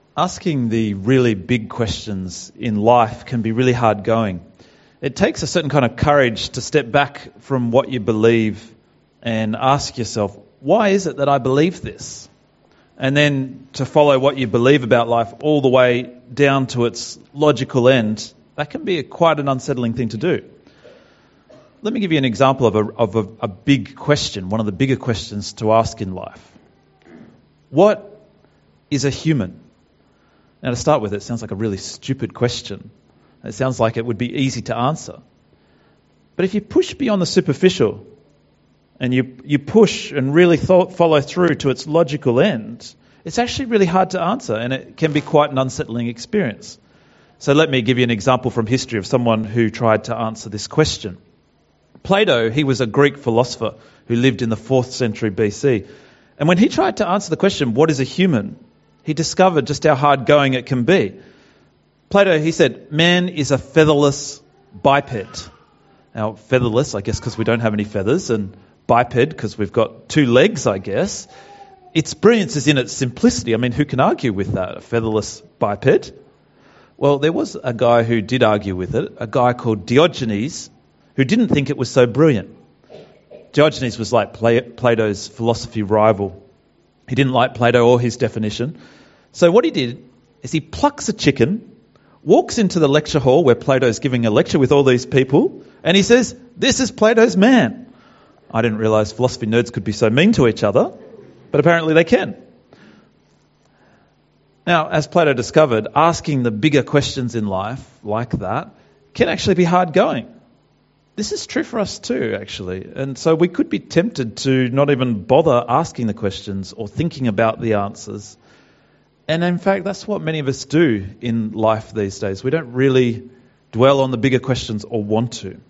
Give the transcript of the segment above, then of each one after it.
Asking the really big questions in life can be really hard going. It takes a certain kind of courage to step back from what you believe and ask yourself, why is it that I believe this? And then to follow what you believe about life all the way down to its logical end, that can be quite an unsettling thing to do. Let me give you an example of a big question, one of the bigger questions to ask in life. What is a human? Now, to start with, it sounds like a really stupid question. It sounds like it would be easy to answer. But if you push beyond the superficial and you push and really follow through to its logical end, it's actually really hard to answer, and it can be quite an unsettling experience. So let me give you an example from history of someone who tried to answer this question. Plato, he was a Greek philosopher who lived in the 4th century BC. And when he tried to answer the question, what is a human? He discovered just how hard going it can be. Plato, he said, man is a featherless biped. Now, featherless, I guess, because we don't have any feathers, and biped, because we've got 2 legs, I guess. Its brilliance is in its simplicity. I mean, who can argue with that, a featherless biped? Well, there was a guy who did argue with it, a guy called Diogenes, who didn't think it was so brilliant. Diogenes was like Plato's philosophy rival. He didn't like Plato or his definition. So what he did is he plucks a chicken, walks into the lecture hall where Plato's giving a lecture with all these people, and he says, "This is Plato's man." I didn't realise philosophy nerds could be so mean to each other, but apparently they can. Now, as Plato discovered, asking the bigger questions in life like that can actually be hard going. This is true for us too, actually. And so we could be tempted to not even bother asking the questions or thinking about the answers. And in fact, that's what many of us do in life these days. We don't really dwell on the bigger questions or want to.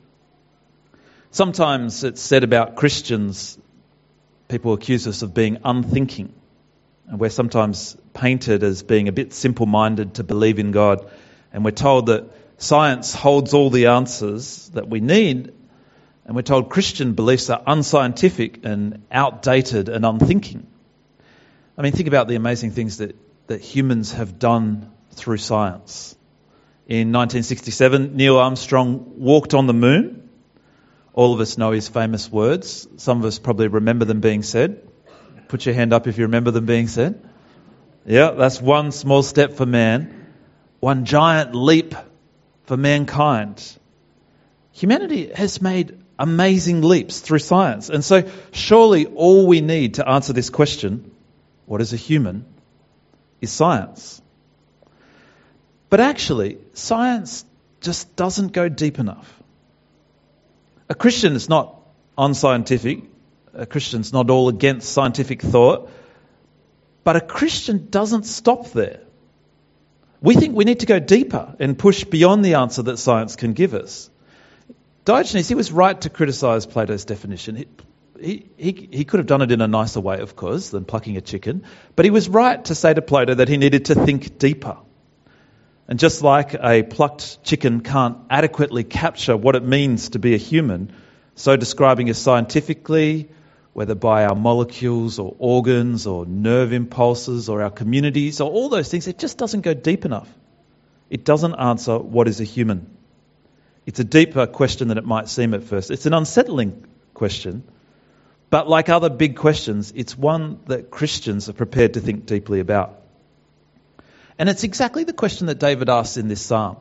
Sometimes it's said about Christians, people accuse us of being unthinking. And we're sometimes painted as being a bit simple-minded to believe in God. And we're told that science holds all the answers that we need, and we're told Christian beliefs are unscientific and outdated and unthinking. I mean, think about the amazing things that humans have done through science. In 1967, Neil Armstrong walked on the moon. All of us know his famous words. Some of us probably remember them being said. Put your hand up if you remember them being said. Yeah, that's one small step for man, one giant leap for mankind. Humanity has made amazing leaps through science. And so surely all we need to answer this question, what is a human, is science. But actually, science just doesn't go deep enough. A Christian is not unscientific. A Christian's not all against scientific thought. But a Christian doesn't stop there. We think we need to go deeper and push beyond the answer that science can give us. Diogenes, he was right to criticise Plato's definition. He could have done it in a nicer way, of course, than plucking a chicken. But he was right to say to Plato that he needed to think deeper. And just like a plucked chicken can't adequately capture what it means to be a human, so describing us scientifically, whether by our molecules or organs or nerve impulses or our communities or all those things, it just doesn't go deep enough. It doesn't answer what is a human. It's a deeper question than it might seem at first. It's an unsettling question, but like other big questions, it's one that Christians are prepared to think deeply about. And it's exactly the question that David asks in this psalm.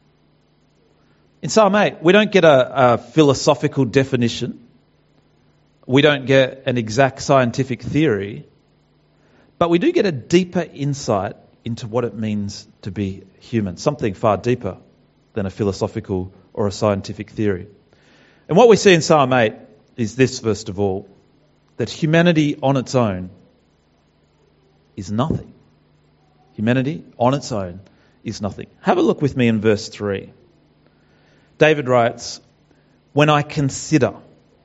In Psalm 8, we don't get a philosophical definition. We don't get an exact scientific theory, but we do get a deeper insight into what it means to be human, something far deeper than a philosophical or a scientific theory. And what we see in Psalm 8 is this, first of all, that humanity on its own is nothing. Humanity on its own is nothing. Have a look with me in verse 3. David writes, when I consider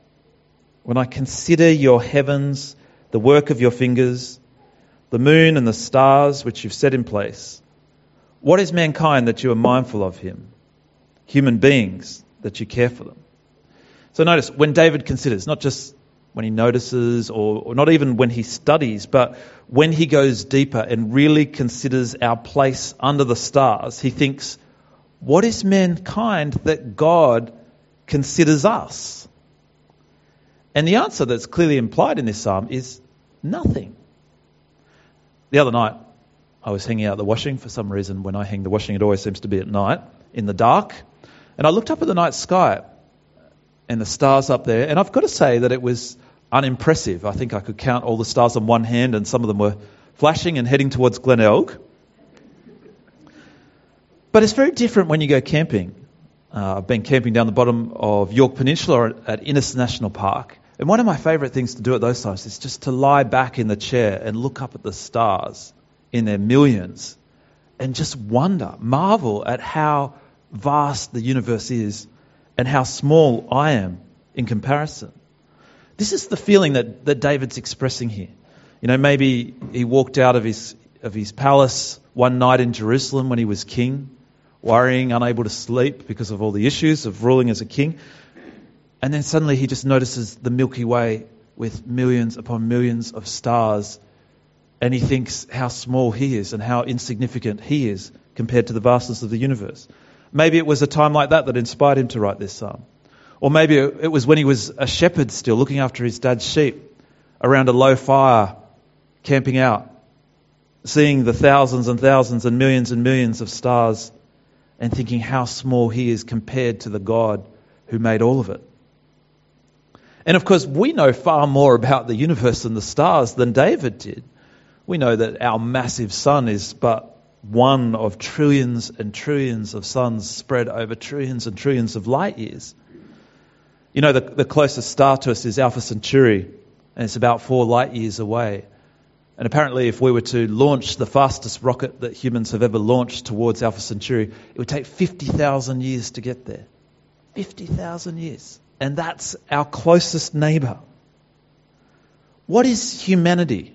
your heavens, the work of your fingers, the moon and the stars which you've set in place, what is mankind that you are mindful of him? Human beings that you care for them. So notice, when David considers, not just when he notices, or not even when he studies, but when he goes deeper and really considers our place under the stars, he thinks, what is mankind that God considers us? And the answer that's clearly implied in this psalm is nothing. The other night, I was hanging out the washing. For some reason, when I hang the washing, it always seems to be at night, in the dark. And I looked up at the night sky and the stars up there, and I've got to say that it was unimpressive. I think I could count all the stars on one hand, and some of them were flashing and heading towards Glenelg. But it's very different when you go camping. I've been camping down the bottom of York Peninsula at Innes National Park. And one of my favourite things to do at those times is just to lie back in the chair and look up at the stars in their millions and just wonder, marvel at how vast the universe is and how small I am in comparison. This is the feeling that David's expressing here. You know, maybe he walked out of his palace one night in Jerusalem when he was king, worrying, unable to sleep because of all the issues of ruling as a king. And then suddenly he just notices the Milky Way with millions upon millions of stars, and he thinks how small he is and how insignificant he is compared to the vastness of the universe. Maybe it was a time like that that inspired him to write this psalm. Or maybe it was when he was a shepherd still, looking after his dad's sheep around a low fire, camping out, seeing the thousands and thousands and millions of stars and thinking how small he is compared to the God who made all of it. And of course, we know far more about the universe and the stars than David did. We know that our massive sun is but one of trillions and trillions of suns spread over trillions and trillions of light years. You know, the closest star to us is Alpha Centauri, and it's about 4 light years away. And apparently, if we were to launch the fastest rocket that humans have ever launched towards Alpha Centauri, it would take 50,000 years to get there. 50,000 years. And that's our closest neighbour. What is humanity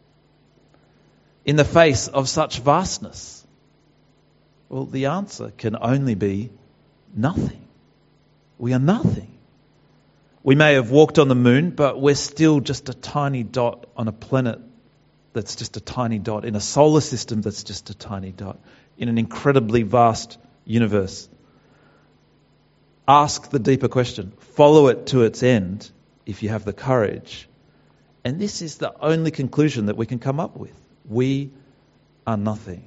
in the face of such vastness? Well, the answer can only be nothing. We are nothing. We may have walked on the moon, but we're still just a tiny dot on a planet that's just a tiny dot, in a solar system that's just a tiny dot, in an incredibly vast universe. Ask the deeper question. Follow it to its end if you have the courage. And this is the only conclusion that we can come up with. We are nothing.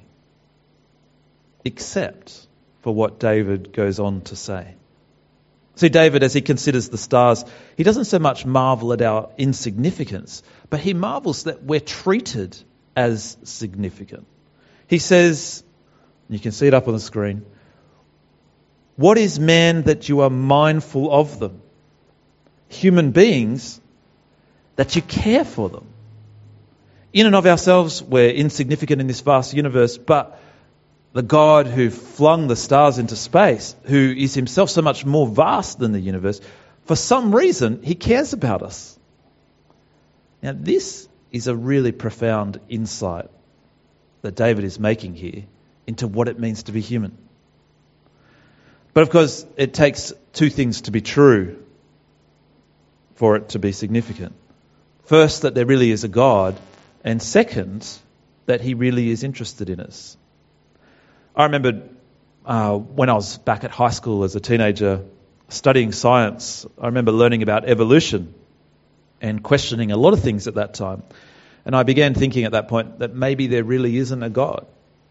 Except for what David goes on to say. See, David, as he considers the stars, he doesn't so much marvel at our insignificance, but he marvels that we're treated as significant. He says, you can see it up on the screen, "What is man that you are mindful of them?" Human beings, that you care for them. In and of ourselves, we're insignificant in this vast universe, but the God who flung the stars into space, who is himself so much more vast than the universe, for some reason, he cares about us. Now, this is a really profound insight that David is making here into what it means to be human. But of course, it takes 2 things to be true for it to be significant. First, that there really is a God, and second, that he really is interested in us. I remember when I was back at high school as a teenager studying science, I remember learning about evolution and questioning a lot of things at that time. And I began thinking at that point that maybe there really isn't a God.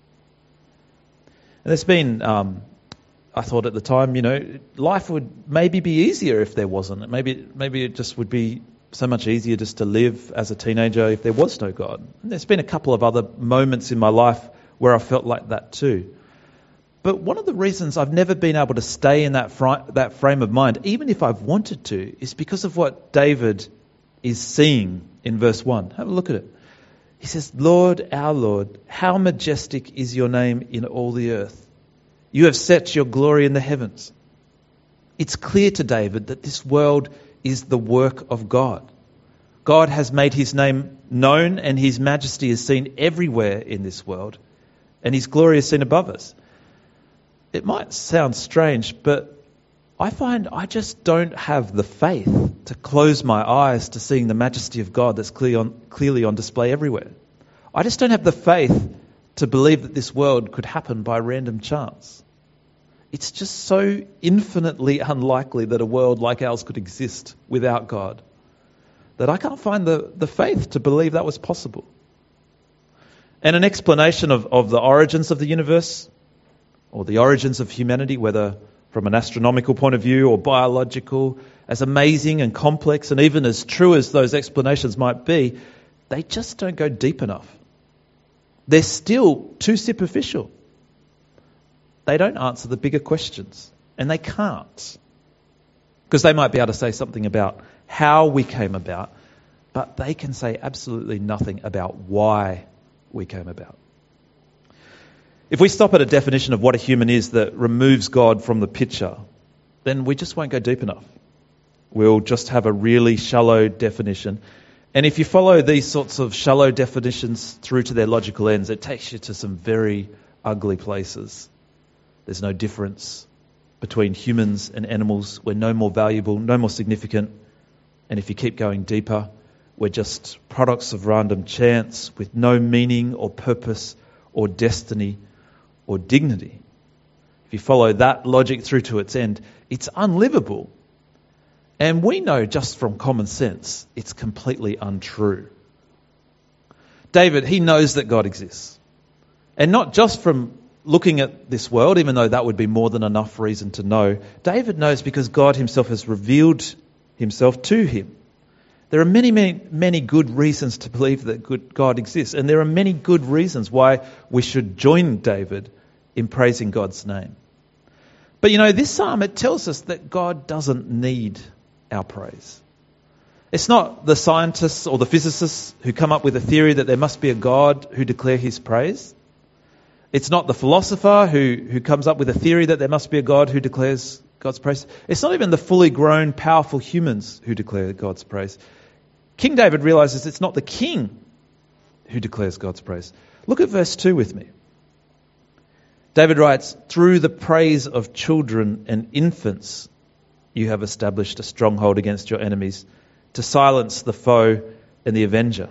And there's been, I thought at the time, life would maybe be easier if there wasn't. Maybe it just would be so much easier just to live as a teenager if there was no God. And there's been a couple of other moments in my life where I felt like that too. But one of the reasons I've never been able to stay in that frame of mind, even if I've wanted to, is because of what David is seeing in verse 1. Have a look at it. He says, "Lord, our Lord, how majestic is your name in all the earth. You have set your glory in the heavens." It's clear to David that this world is the work of God. God has made his name known, and his majesty is seen everywhere in this world, and his glory is seen above us. It might sound strange, but I find I just don't have the faith to close my eyes to seeing the majesty of God that's clearly on display everywhere. I just don't have the faith to believe that this world could happen by random chance. It's just so infinitely unlikely that a world like ours could exist without God that I can't find the faith to believe that was possible. And an explanation of the origins of the universe or the origins of humanity, whether from an astronomical point of view or biological, as amazing and complex and even as true as those explanations might be, they just don't go deep enough. They're still too superficial. They don't answer the bigger questions, and they can't. Because they might be able to say something about how we came about, but they can say absolutely nothing about why we came about. If we stop at a definition of what a human is that removes God from the picture, then we just won't go deep enough. We'll just have a really shallow definition. And if you follow these sorts of shallow definitions through to their logical ends, it takes you to some very ugly places. There's no difference between humans and animals. We're no more valuable, no more significant. And if you keep going deeper, we're just products of random chance with no meaning or purpose or destiny or dignity. If you follow that logic through to its end, it's unlivable. And we know just from common sense, it's completely untrue. David, he knows that God exists. And not just from looking at this world, even though that would be more than enough reason to know. David knows because God himself has revealed himself to him. There are many, many, many good reasons to believe that God exists. And there are many good reasons why we should join David in praising God's name. But this psalm, it tells us that God doesn't need our praise. It's not the scientists or the physicists who come up with a theory that there must be a God who declare his praise. It's not the philosopher who comes up with a theory that there must be a God who declares God's praise. It's not even the fully grown, powerful humans who declare God's praise. King David realizes it's not the king who declares God's praise. Look at verse 2 with me. David writes, "Through the praise of children and infants, you have established a stronghold against your enemies to silence the foe and the avenger."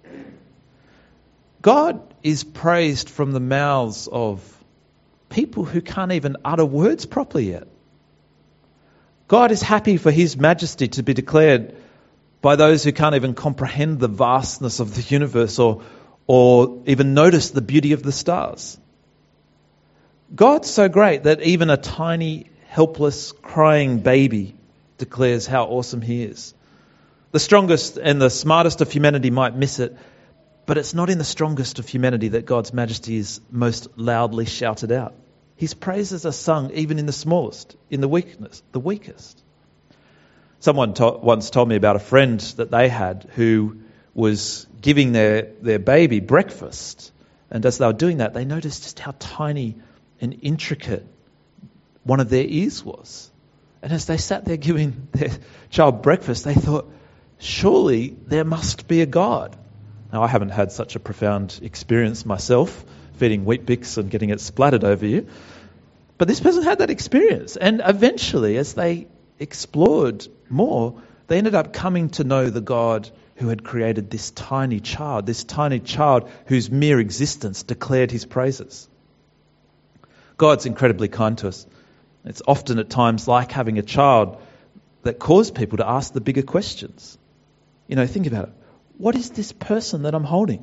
God is praised from the mouths of people who can't even utter words properly yet. God is happy for his majesty to be declared by those who can't even comprehend the vastness of the universe or even notice the beauty of the stars. God's so great that even a tiny, helpless, crying baby declares how awesome he is. The strongest and the smartest of humanity might miss it, but it's not in the strongest of humanity that God's majesty is most loudly shouted out. His praises are sung even in the smallest, in the weakest. Someone once told me about a friend that they had who was giving their baby breakfast. And as they were doing that, they noticed just how tiny and intricate one of their ears was. And as they sat there giving their child breakfast, they thought, surely there must be a God. Now, I haven't had such a profound experience myself, feeding Weet-Bix and getting it splattered over you. But this person had that experience. And eventually, as they explored more, they ended up coming to know the God who had created this tiny child whose mere existence declared his praises. God's incredibly kind to us. It's often at times like having a child that cause people to ask the bigger questions. Think about it. What is this person that I'm holding?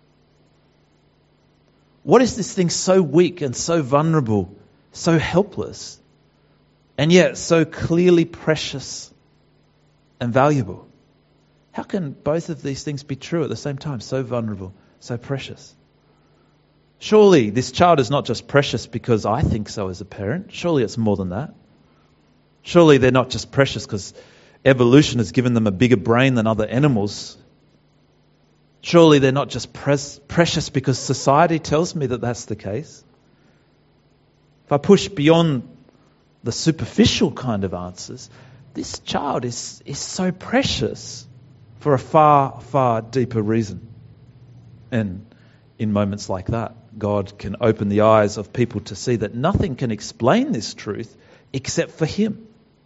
What is this thing so weak and so vulnerable, so helpless, and yet so clearly precious and valuable? How can both of these things be true at the same time? So vulnerable, so precious. Surely this child is not just precious because I think so as a parent. Surely it's more than that. Surely they're not just precious because evolution has given them a bigger brain than other animals. Surely they're not just precious because society tells me that that's the case. If I push beyond the superficial kind of answers, this child is so precious for a far, far deeper reason. And in moments like that, God can open the eyes of people to see that nothing can explain this truth except for him.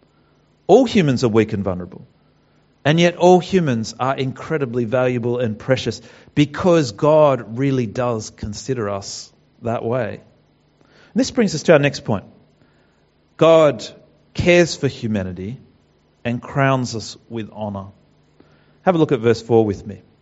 All humans are weak and vulnerable. And yet all humans are incredibly valuable and precious because God really does consider us that way. And this brings us to our next point. God cares for humanity and crowns us with honour. Have a look at verse 4 with me.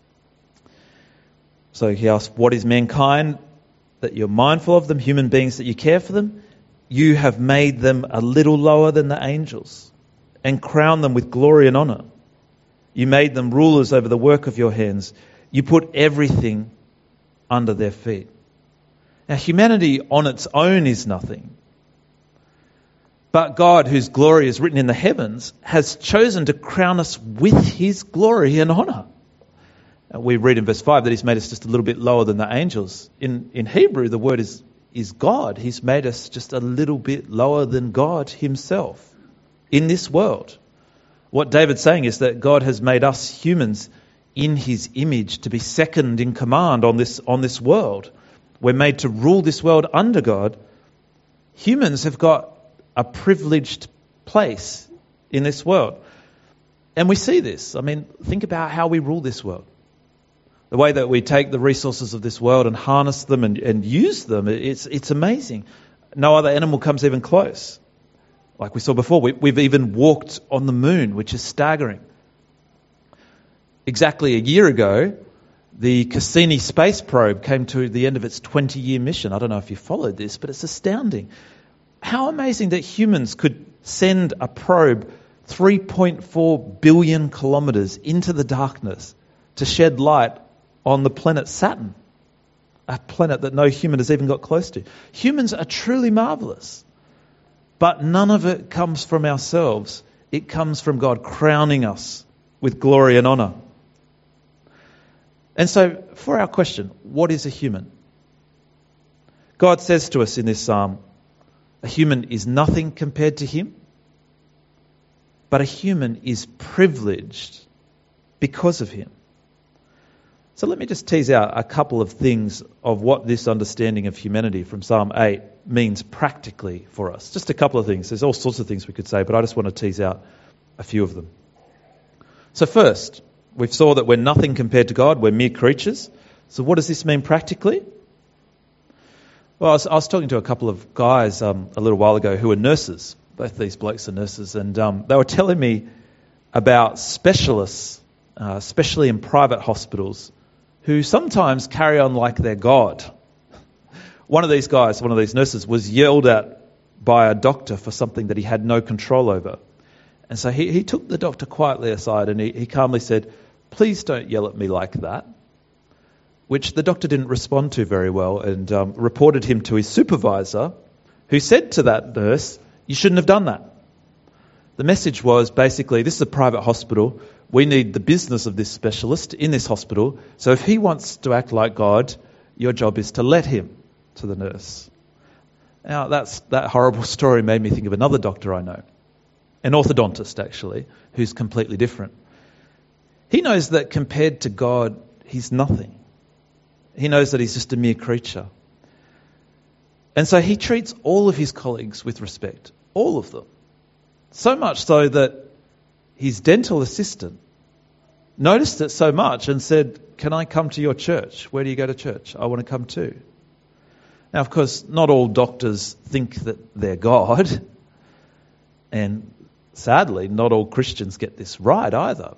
So he asks, what is mankind that you're mindful of them, human beings that you care for them? You have made them a little lower than the angels and crowned them with glory and honour. You made them rulers over the work of your hands. You put everything under their feet. Now, humanity on its own is nothing. But God, whose glory is written in the heavens, has chosen to crown us with his glory and honour. We read in verse 5 that he's made us just a little bit lower than the angels. In Hebrew, the word is God. He's made us just a little bit lower than God himself in this world. What David's saying is that God has made us humans in his image to be second in command on this world. We're made to rule this world under God. Humans have got a privileged place in this world. And we see this. I mean, think about how we rule this world. The way that we take the resources of this world and harness them and use them, it's amazing. No other animal comes even close. Like we saw before, we've even walked on the moon, which is staggering. Exactly a year ago, the Cassini space probe came to the end of its 20-year mission. I don't know if you followed this, but it's astounding. How amazing that humans could send a probe 3.4 billion kilometres into the darkness to shed light on the planet Saturn, a planet that no human has even got close to. Humans are truly marvellous. But none of it comes from ourselves. It comes from God crowning us with glory and honour. And so, for our question, what is a human? God says to us in this psalm, a human is nothing compared to him, but a human is privileged because of him. So let me just tease out a couple of things of what this understanding of humanity from Psalm 8 means practically for us. Just a couple of things. There's all sorts of things we could say, but I just want to tease out a few of them. So first, we saw that we're nothing compared to God. We're mere creatures. So what does this mean practically? Well, I was talking to a couple of guys a little while ago who are nurses. Both these blokes are nurses. And they were telling me about specialists, especially in private hospitals, who sometimes carry on like they're God. One of these guys, one of these nurses, was yelled at by a doctor for something that he had no control over. And so he took the doctor quietly aside and he calmly said, "Please don't yell at me like that," which the doctor didn't respond to very well and reported him to his supervisor, who said to that nurse, "You shouldn't have done that." The message was basically, this is a private hospital. We need the business of this specialist in this hospital. So if he wants to act like God, your job is to let him, to the nurse. Now, that horrible story made me think of another doctor I know, an orthodontist actually, who's completely different. He knows that compared to God, he's nothing. He knows that he's just a mere creature. And so he treats all of his colleagues with respect, all of them. So much so that his dental assistant noticed it so much and said, "Can I come to your church? Where do you go to church? I want to come too." Now, of course, not all doctors think that they're God. And sadly, not all Christians get this right either.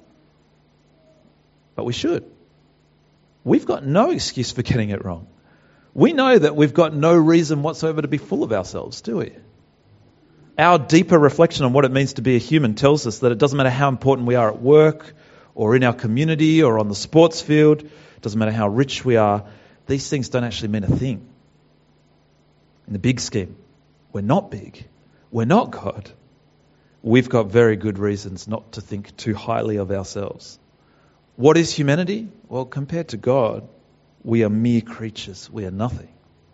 But we should. We've got no excuse for getting it wrong. We know that we've got no reason whatsoever to be full of ourselves, do we? Our deeper reflection on what it means to be a human tells us that it doesn't matter how important we are at work or in our community or on the sports field, it doesn't matter how rich we are, these things don't actually mean a thing. In the big scheme, we're not big. We're not God. We've got very good reasons not to think too highly of ourselves. What is humanity? Well, compared to God, we are mere creatures. We are nothing.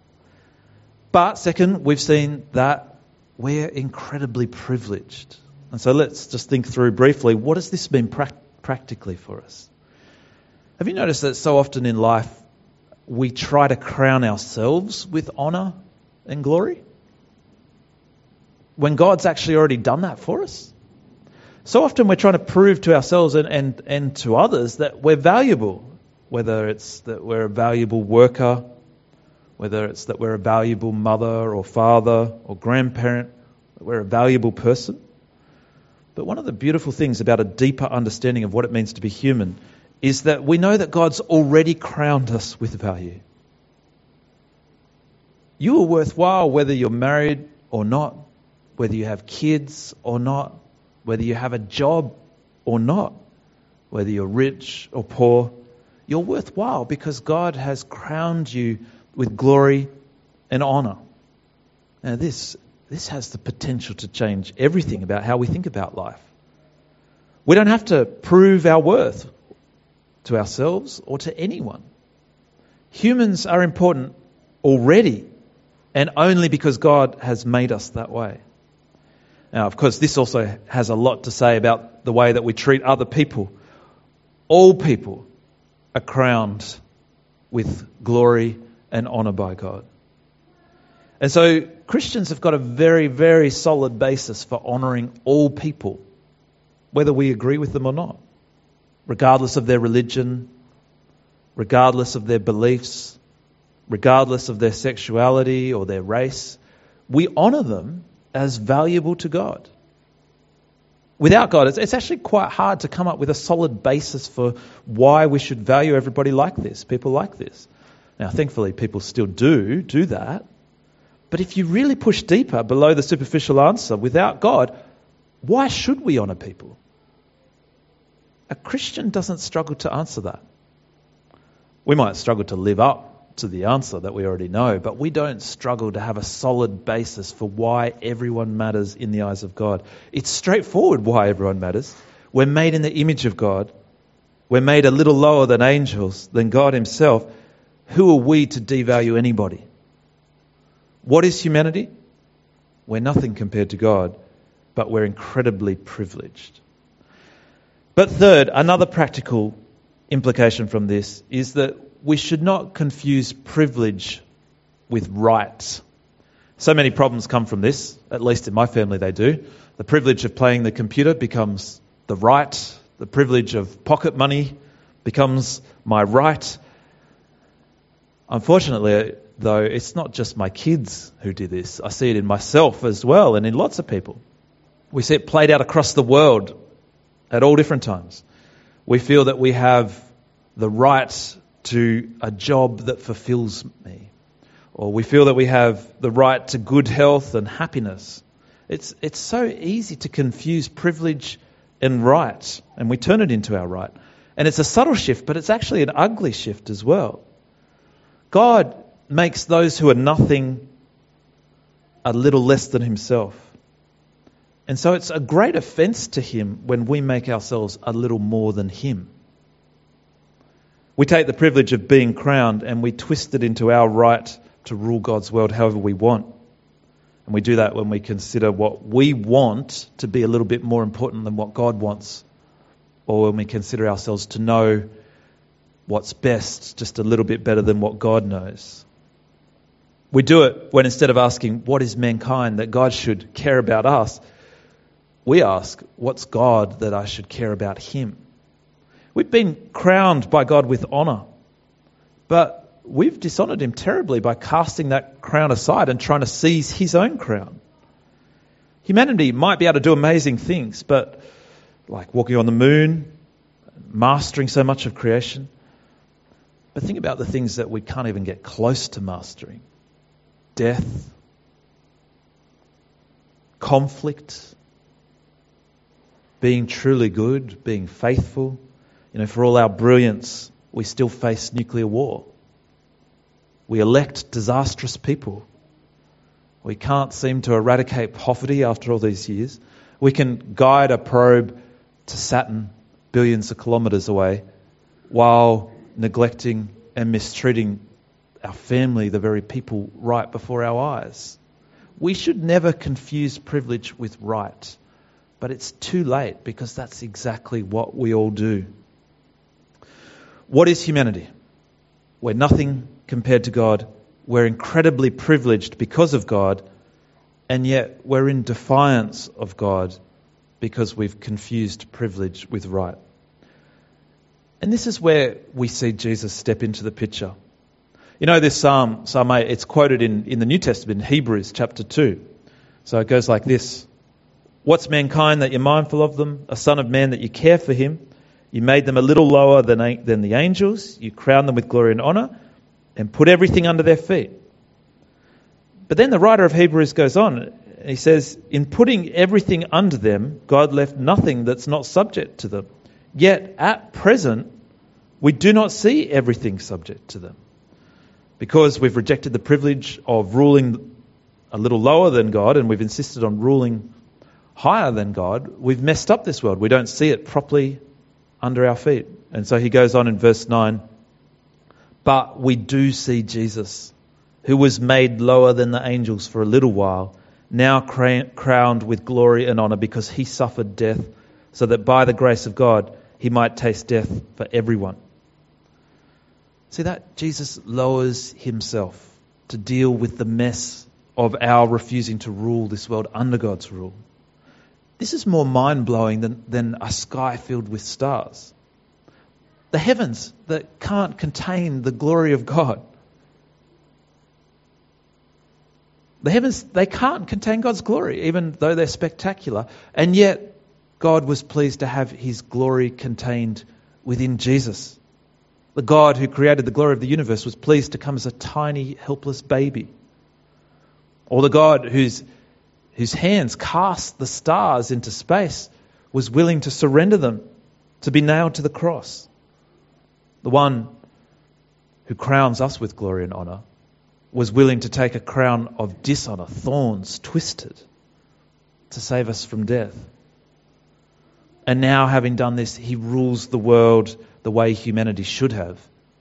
But second, we've seen that we're incredibly privileged. And so let's just think through briefly, what does this mean practically for us? Have you noticed that so often in life we try to crown ourselves with honour and glory when God's actually already done that for us? So often we're trying to prove to ourselves and to others that we're valuable, whether it's that we're a valuable worker, whether it's that we're a valuable mother or father or grandparent, that we're a valuable person. But one of the beautiful things about a deeper understanding of what it means to be human is that we know that God's already crowned us with value. You are worthwhile whether you're married or not, whether you have kids or not, whether you have a job or not, whether you're rich or poor. You're worthwhile because God has crowned you with glory and honor. Now this has the potential to change everything about how we think about life. We don't have to prove our worth to ourselves or to anyone. Humans are important already, and only because God has made us that way. Now, of course, this also has a lot to say about the way that we treat other people. All people are crowned with glory and honor by God. And so Christians have got a very, very solid basis for honouring all people, whether we agree with them or not, regardless of their religion, regardless of their beliefs, regardless of their sexuality or their race. We honour them as valuable to God. Without God, it's actually quite hard to come up with a solid basis for why we should value everybody like this, people like this. Now, thankfully, people still do that. But if you really push deeper below the superficial answer, without God, why should we honour people? A Christian doesn't struggle to answer that. We might struggle to live up to the answer that we already know, but we don't struggle to have a solid basis for why everyone matters in the eyes of God. It's straightforward why everyone matters. We're made in the image of God. We're made a little lower than angels, than God himself. Who are we to devalue anybody? What is humanity? We're nothing compared to God, but we're incredibly privileged. But third, another practical implication from this is that we should not confuse privilege with right. So many problems come from this, at least in my family they do. The privilege of playing the computer becomes the right. The privilege of pocket money becomes my right. Unfortunately, though, it's not just my kids who do this. I see it in myself as well and in lots of people. We see it played out across the world at all different times. We feel that we have the right to a job that fulfills me. Or we feel that we have the right to good health and happiness. It's so easy to confuse privilege and right, and we turn it into our right. And it's a subtle shift, but it's actually an ugly shift as well. God makes those who are nothing a little less than himself. And so it's a great offence to him when we make ourselves a little more than him. We take the privilege of being crowned and we twist it into our right to rule God's world however we want. And we do that when we consider what we want to be a little bit more important than what God wants. Or when we consider ourselves to know what's best just a little bit better than what God knows. We do it when instead of asking, what is mankind that God should care about us, we ask, what's God that I should care about him? We've been crowned by God with honour, but we've dishonoured him terribly by casting that crown aside and trying to seize his own crown. Humanity might be able to do amazing things, but like walking on the moon, mastering so much of creation. But think about the things that we can't even get close to mastering. Death, conflict, being truly good, being faithful. You know, for all our brilliance, we still face nuclear war. We elect disastrous people. We can't seem to eradicate poverty after all these years. We can guide a probe to Saturn billions of kilometres away while neglecting and mistreating our family, the very people right before our eyes. We should never confuse privilege with right, but it's too late because that's exactly what we all do. What is humanity? We're nothing compared to God. We're incredibly privileged because of God, and yet we're in defiance of God because we've confused privilege with right. And this is where we see Jesus step into the picture. You know this Psalm 8, it's quoted in the New Testament, in Hebrews chapter 2. So it goes like this. What's mankind that you're mindful of them? A son of man that you care for him? You made them a little lower than the angels. You crowned them with glory and honor and put everything under their feet. But then the writer of Hebrews goes on. He says, in putting everything under them, God left nothing that's not subject to them. Yet at present, we do not see everything subject to them. Because we've rejected the privilege of ruling a little lower than God and we've insisted on ruling higher than God, we've messed up this world. We don't see it properly under our feet. And so he goes on in verse 9, but we do see Jesus, who was made lower than the angels for a little while, now crowned with glory and honor because he suffered death, so that by the grace of God he might taste death for everyone. See that? Jesus lowers himself to deal with the mess of our refusing to rule this world under God's rule. This is more mind-blowing than a sky filled with stars. The heavens that can't contain the glory of God. The heavens, they can't contain God's glory, even though they're spectacular. And yet, God was pleased to have his glory contained within Jesus. The God who created the glory of the universe was pleased to come as a tiny, helpless baby. Or the God whose hands cast the stars into space was willing to surrender them to be nailed to the cross. The one who crowns us with glory and honor was willing to take a crown of dishonor, thorns twisted, to save us from death. And now, having done this, he rules the world the way humanity should have.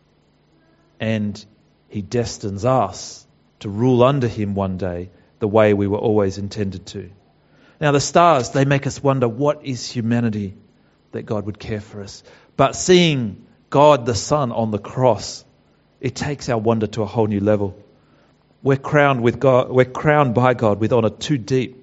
And he destines us to rule under him one day the way we were always intended to. Now, the stars, they make us wonder, what is humanity that God would care for us? But seeing God the Son on the cross, it takes our wonder to a whole new level. We're crowned by God with honor too deep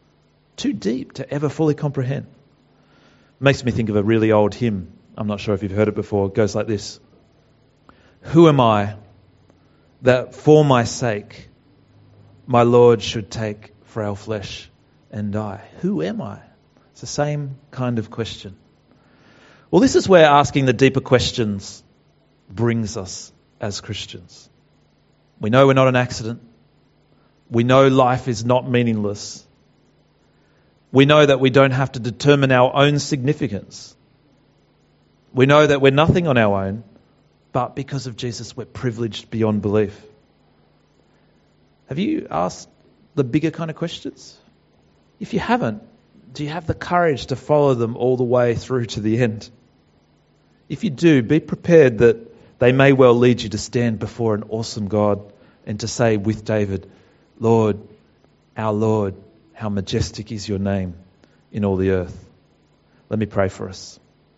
to ever fully comprehend. It makes me think of a really old hymn. I'm not sure if you've heard it before. It goes like this. Who am I that for my sake my Lord should take frail flesh and die? Who am I? It's the same kind of question. Well, this is where asking the deeper questions brings us as Christians. We know we're not an accident. We know life is not meaningless. We know that we don't have to determine our own significance. We know that we're nothing on our own, but because of Jesus, we're privileged beyond belief. Have you asked the bigger kind of questions? If you haven't, do you have the courage to follow them all the way through to the end? If you do, be prepared that they may well lead you to stand before an awesome God and to say with David, Lord, our Lord, how majestic is your name in all the earth. Let me pray for us.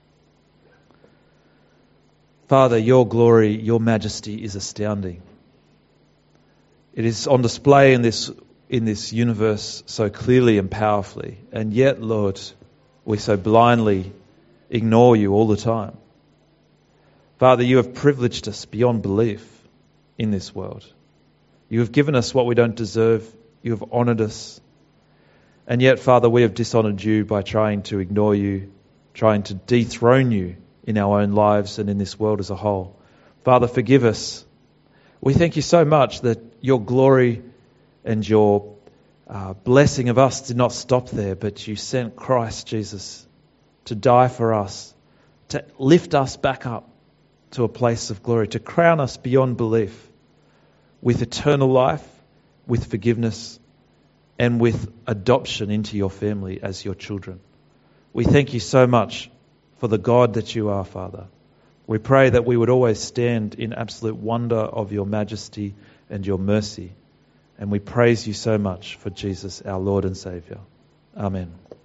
Father, your glory, your majesty is astounding. It is on display in this universe so clearly and powerfully. And yet, Lord, we so blindly ignore you all the time. Father, you have privileged us beyond belief in this world. You have given us what we don't deserve. You have honoured us. And yet, Father, we have dishonoured you by trying to ignore you, trying to dethrone you in our own lives and in this world as a whole. Father, forgive us. We thank you so much that your glory and your blessing of us did not stop there, but you sent Christ Jesus to die for us, to lift us back up to a place of glory, to crown us beyond belief with eternal life, with forgiveness, and with adoption into your family as your children. We thank you so much for the God that you are, Father. We pray that we would always stand in absolute wonder of your majesty and your mercy. And we praise you so much for Jesus, our Lord and Saviour. Amen.